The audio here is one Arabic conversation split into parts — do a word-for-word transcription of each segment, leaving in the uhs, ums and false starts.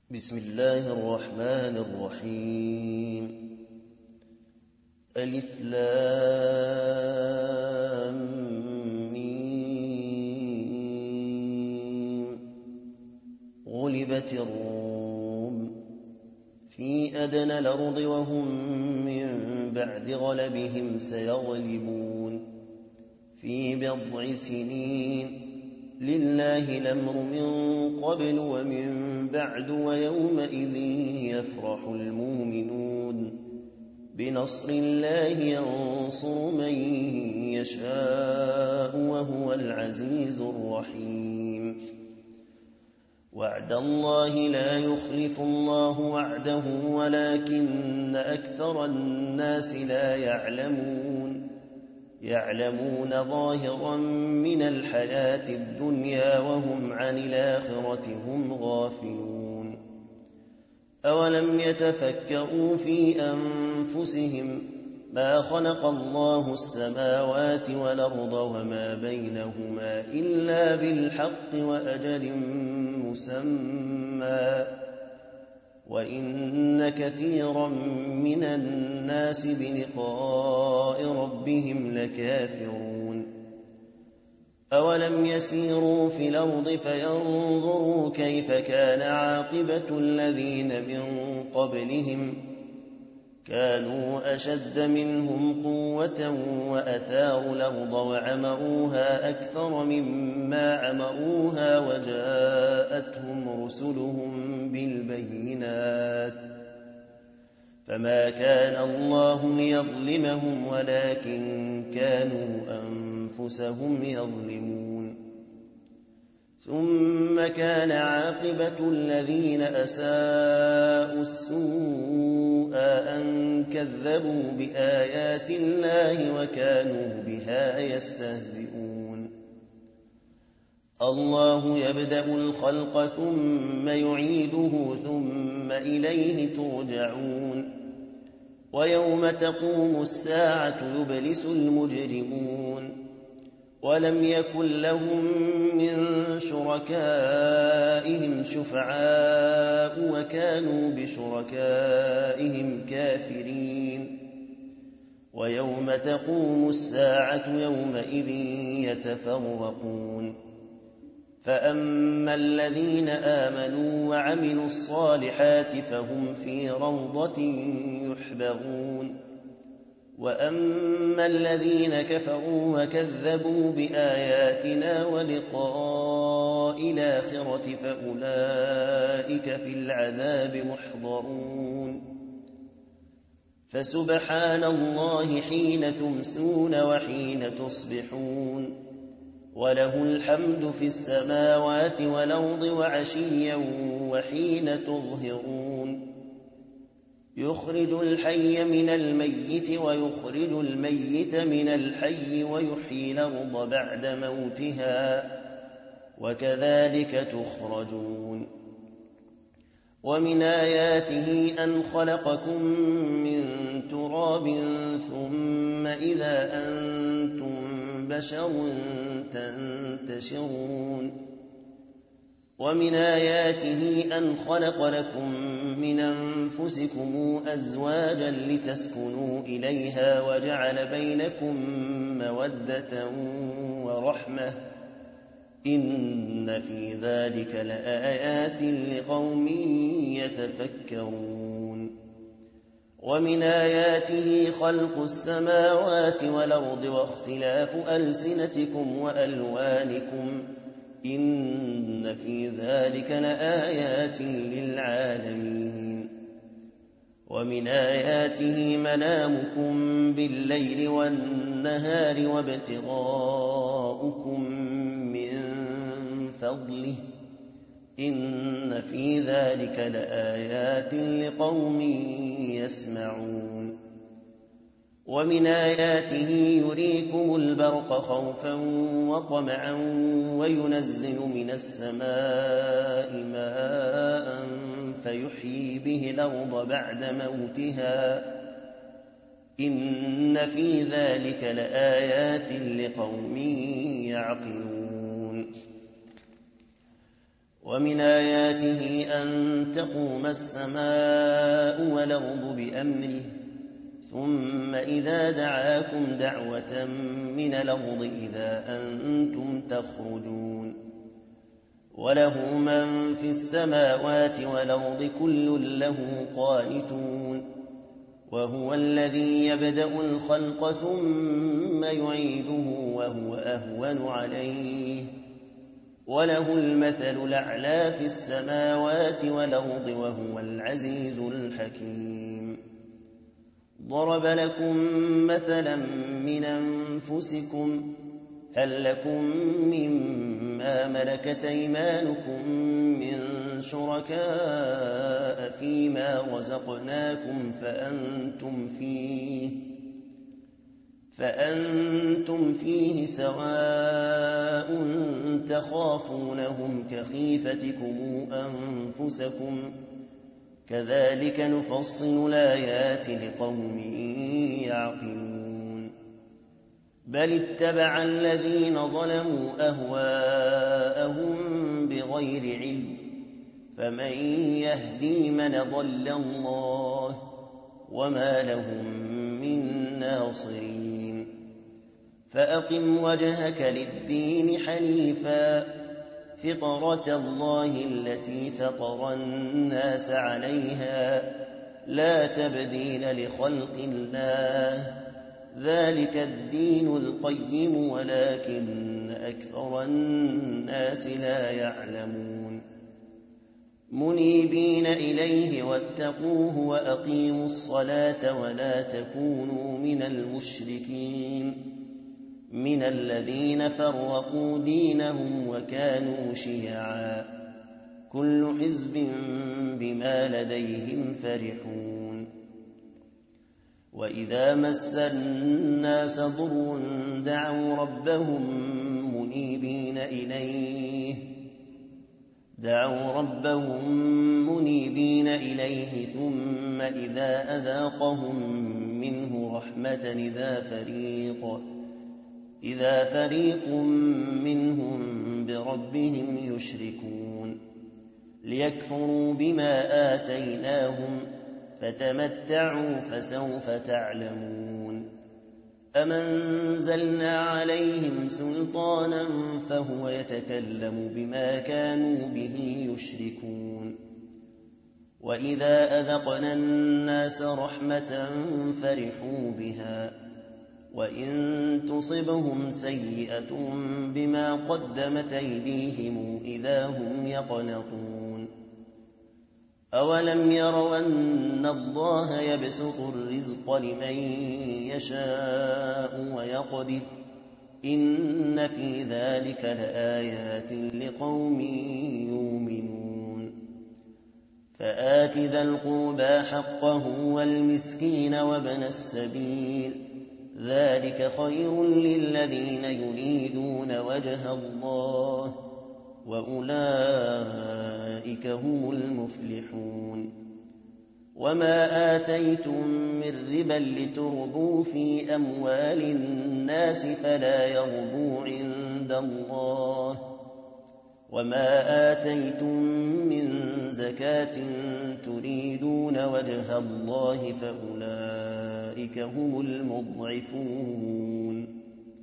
بسم الله الرحمن الرحيم. ألف لام ميم. غلبت الروم في أدنى الأرض وهم من بعد غلبهم سيغلبون في بضع سنين. لله الأمر من قبل ومن بعد ويومئذ يفرح المؤمنون بنصر الله ينصر من يشاء وهو العزيز الرحيم. وعد الله لا يخلف الله وعده ولكن أكثر الناس لا يعلمون يعلمون ظاهرا من الحياة الدنيا وهم عن الآخرة هم غافلون. أولم يتفكروا في أنفسهم ما خلق الله السماوات والأرض وما بينهما إلا بالحق وأجل مسمى وإن كثيرا من الناس بلقاء ربهم لكافرون. أولم يسيروا في الأرض فينظروا كيف كان عاقبة الذين من قبلهم كانوا أشد منهم قوة وأثاروا الأرض وعمروها أكثر مما عمروها وجاءتهم رسلهم بالبينات فما كان الله ليظلمهم ولكن كانوا أنفسهم يظلمون. ثم كان عاقبة الذين أساءوا السوء أن كذبوا بآيات الله وكانوا بها يستهزئون. الله يبدأ الخلق ثم يعيده ثم إليه ترجعون. ويوم تقوم الساعة يبلس المجرمون ولم يكن لهم من شركائهم شفعاء وكانوا بشركائهم كافرين. ويوم تقوم الساعة يومئذ يتفرقون فأما الذين آمنوا وعملوا الصالحات فهم في روضة يحبرون وأما الذين كفروا وكذبوا بآياتنا ولقاء الآخرة فأولئك في العذاب محضرون. فسبحان الله حين تمسون وحين تصبحون وله الحمد في السماوات والأرض وعشيا وحين تظهرون. يخرج الحي من الميت ويخرج الميت من الحي ويحيي الأرض بعد موتها وكذلك تخرجون. ومن آياته أن خلقكم من تراب ثم إذا أنتم بشر تنتشرون. ومن آياته أن خلق لكم من أنفسكم أزواجا لتسكنوا إليها وجعل بينكم مودة ورحمة إن في ذلك لآيات لقوم يتفكرون. ومن آياته خلق السماوات والأرض واختلاف ألسنتكم وألوانكم إن في ذلك لآيات للعالمين. ومن آياته منامكم بالليل والنهار وابتغاؤكم من فضله إن في ذلك لآيات لقوم يسمعون. ومن آياته يريكم البرق خوفا وطمعا وينزل من السماء ماء فيحيي به الأرض بعد موتها إن في ذلك لآيات لقوم يعقلون. ومن آياته أن تقوم السماء والأرض بأمره ثم إذا دعاكم دعوة من الأرض إذا أنتم تخرجون وله من في السماوات والأرض كل له قانتون وهو الذي يبدأ الخلق ثم يعيده وهو أهون عليه وله المثل الأعلى في السماوات والأرض وهو العزيز الحكيم ضرب لكم مثلا من أنفسكم هل لكم مما ملكت أيمانكم من شركاء فيما رزقناكم فأنتم فيه فأنتم فيه سواء تخافونهم كخيفتكم أنفسكم كذلك نفصل الآيات لقوم يعقلون بل اتبع الذين ظلموا أهواءهم بغير علم فمن يهدي من ضل الله وما لهم من ناصرين فأقم وجهك للدين حنيفا فطرة الله التي فطر الناس عليها لا تبديل لخلق الله ذلك الدين القيم ولكن أكثر الناس لا يعلمون منيبين إليه واتقوه وأقيموا الصلاة ولا تكونوا من المشركين من الذين فرقوا دينهم وكانوا شيعا كل حزب بما لديهم فرحون وإذا مس الناس ضر دعوا ربهم منيبين إليه دعوا ربهم منيبين إليه ثم إذا أذاقهم منه رحمة إذا فريق إذا فريق منهم بربهم يشركون ليكفروا بما آتيناهم فتمتعوا فسوف تعلمون أمنزلنا عليهم سلطانا فهو يتكلم بما كانوا به يشركون وإذا أذقنا الناس رحمة فرحوا بها وإن تصبهم سيئة بما قدمت أيديهم إذا هم يقنطون أولم يروا أن الله يبسط الرزق لمن يشاء ويقدر إن في ذلك لآيات لقوم يؤمنون فآت ذا القربى حقه والمسكين وابن السبيل ذلك خير للذين يريدون وجه الله وأولئك هم المفلحون وما آتيتم من ربا لتربوا في أموال الناس فلا يربو عند الله وما آتيتم من زكاة تريدون وجه الله فأولئك هم المضعفون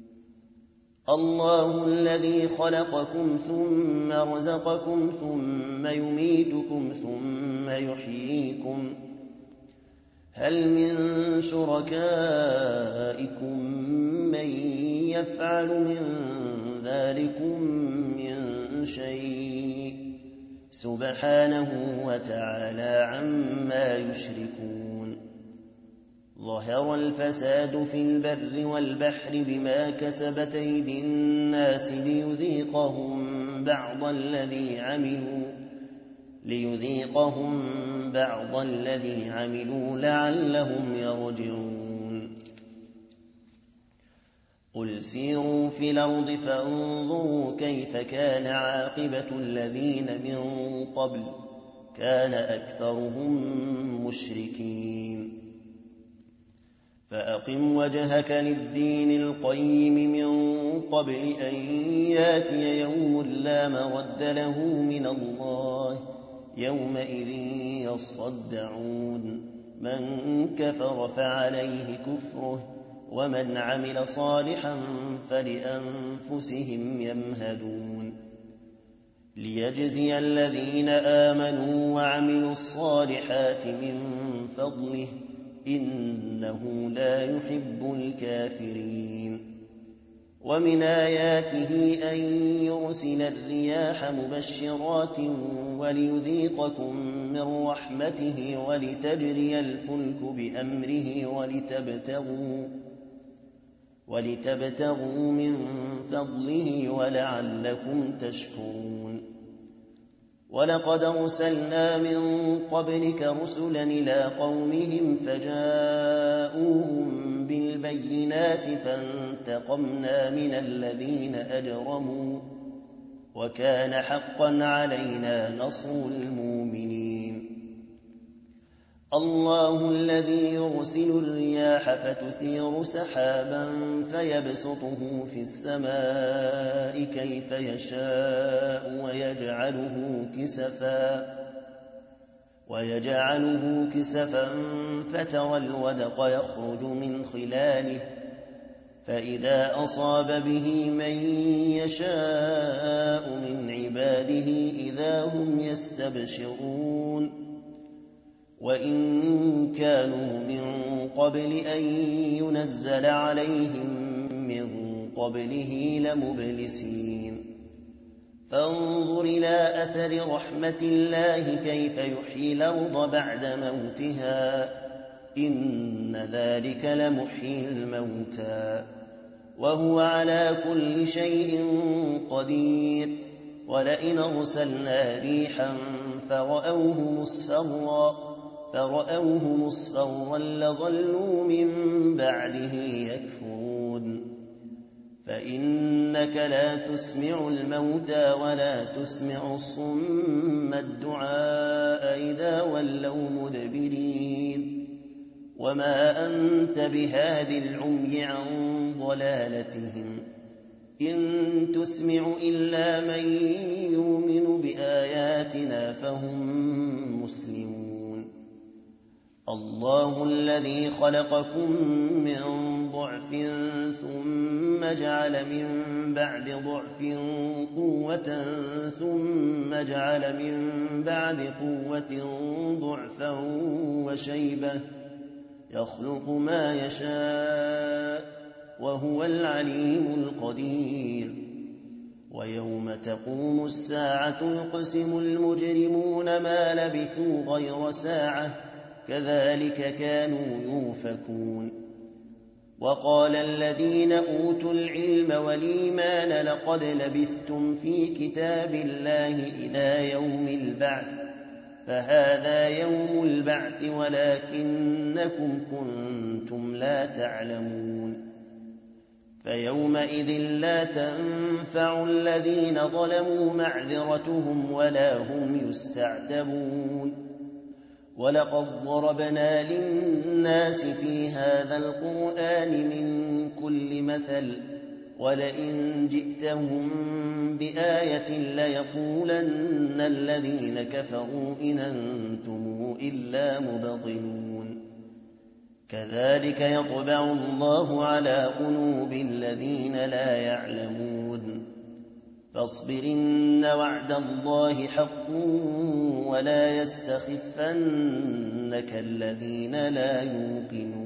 الله الذي خلقكم ثم رزقكم ثم يميتكم ثم يحييكم هل من شركائكم من يفعل من ذلكم من شيء سبحانه وتعالى عما يشركون ظهر الفساد في البر والبحر بما كسبت أيدي الناس ليذيقهم بعض الذي عملوا ليذيقهم بعض الذي عملوا لعلهم يرجعون قل سيروا في الأرض فانظروا كيف كان عاقبة الذين من قبل كان أكثرهم مشركين فأقم وجهك للدين القيم من قبل أن ياتي يوم لا مرد له من الله يومئذ يصدعون من كفر فعليه كفره ومن عمل صالحا فلأنفسهم يمهدون ليجزي الذين آمنوا وعملوا الصالحات من فضله إنه لا يحب الكافرين ومن آياته أن يرسل الرياح مبشرات وليذيقكم من رحمته ولتجري الفلك بأمره ولتبتغوا, ولتبتغوا من فضله ولعلكم تشكرون ولقد أرسلنا من قبلك رسلا إلى قومهم فجاءوهم بالبينات فانتقمنا من الذين أجرموا وكان حقا علينا نصر المؤمنين الله الذي يرسل الرياح فتثير سحابا فيبسطه في السماء كيف يشاء ويجعله كسفا ويجعله كسفا فترى الودق يخرج من خلاله فإذا أصاب به من يشاء من عباده إذا هم يستبشرون وإن كانوا من قبل أن ينزل عليهم من قبله لمبلسين فانظر إلى أثر رحمة الله كيف يحيي الأرض بعد موتها إن ذلك لمحيي الموتى وهو على كل شيء قدير ولئن أرسلنا ريحا فرأوه مصفرا فرأوه مصفرا لظلوا من بعده يكفرون فإنك لا تسمع الموتى ولا تسمع الصم الدعاء إذا ولوا مدبرين وما أنت بهاد العمي عن ضلالتهم إن تسمع إلا من يؤمن بآياتنا فهم مسلمون الله الذي خلقكم من ضعف ثم جعل من بعد ضعف قوة ثم جعل من بعد قوة ضعفا وشيبة يخلق ما يشاء وهو العليم القدير ويوم تقوم الساعة يقسم المجرمون ما لبثوا غير ساعة كذلك كانوا يؤفكون وقال الذين أوتوا العلم والإيمان لقد لبثتم في كتاب الله إلى يوم البعث فهذا يوم البعث ولكنكم كنتم لا تعلمون فيومئذ لا تنفع الذين ظلموا معذرتهم ولا هم يستعتبون ولقد ضربنا للناس في هذا القرآن من كل مثل ولئن جئتهم بآية ليقولن الذين كفروا إن أنتم إلا مبطلون كذلك يطبع الله على قلوب الذين لا يعلمون فاصبر إن وعد الله حق ولا يستخفنك الذين لا يوقنون